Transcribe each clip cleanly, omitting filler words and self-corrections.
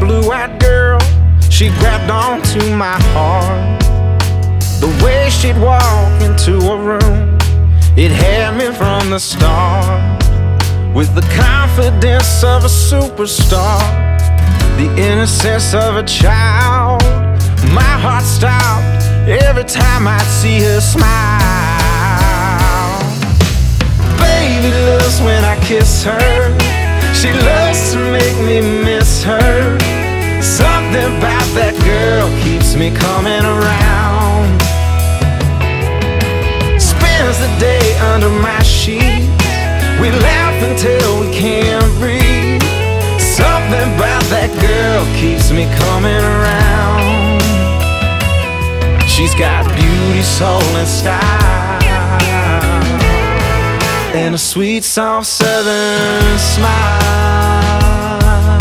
blue-eyed girl, she grabbed onto my heart. The way she'd walk into a room, it had me from the start. With the confidence of a superstar, the innocence of a child, my heart stopped every time I'd see her smile. Baby loves when I kiss her, she loves to make me miss her. Something about that girl keeps me coming around. Spends the day under my sheet, we laugh until we can't breathe. Something about that girl keeps me coming around. She's got beauty, soul, and style, and a sweet, soft southern smile.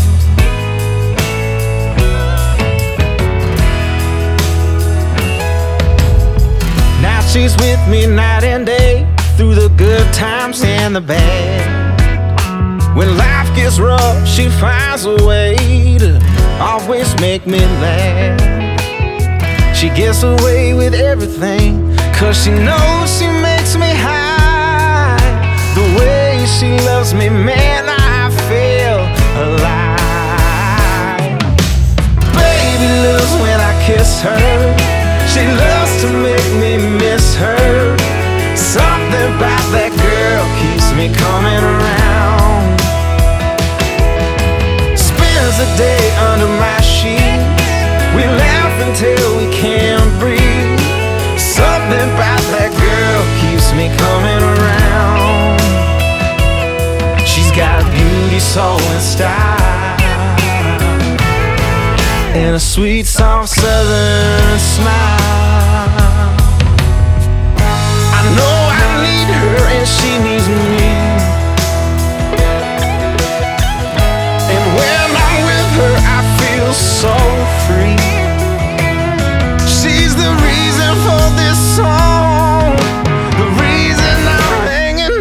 Now she's with me night and day, through the good times and the bad. When life gets rough, she finds a way to always make me laugh. She gets away with everything, 'cause she knows she makes me high. The way she loves me, man, I feel alive. Baby loves when I kiss her, she loves to make me miss her. Something about that girl keeps me coming around. Spends the day under my sheets, we laugh until we can't breathe. Something about that girl keeps me coming around. She's got beauty, soul, and style, and a sweet, soft southern smile. I know I need her and she needs me, and when I'm with her I feel so free. She's the reason for this song, the reason I'm hanging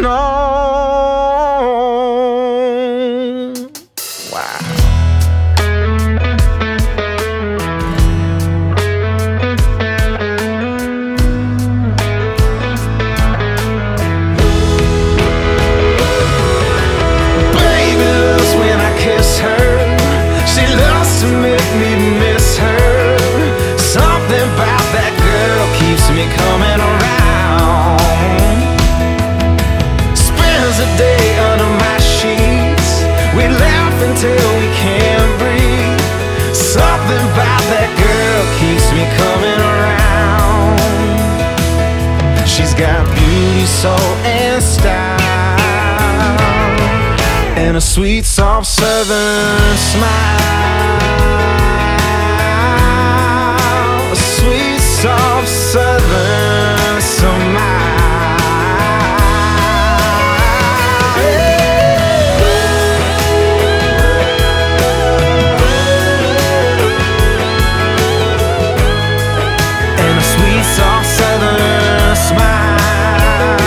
on. Wow. Me coming around. Spends the day under my sheets, we laugh until we can't breathe. Something about that girl keeps me coming around. She's got beauty, soul, and style, and a sweet, soft southern smile. A sweet, soft southern smile. And a sweet, soft southern smile.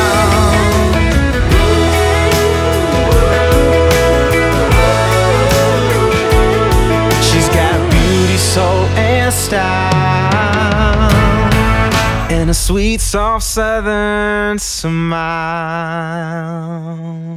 She's got beauty, soul, and style, and a sweet, soft southern smile.